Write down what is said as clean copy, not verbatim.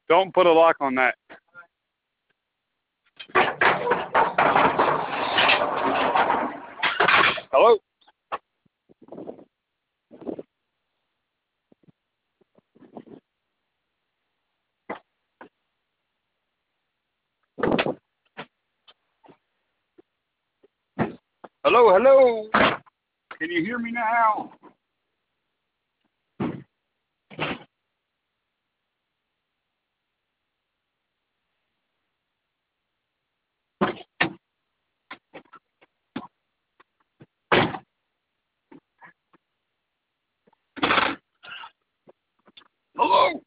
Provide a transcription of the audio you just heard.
Don't put a lock on that. Hello? Hello, hello. Can you hear me now? Hello?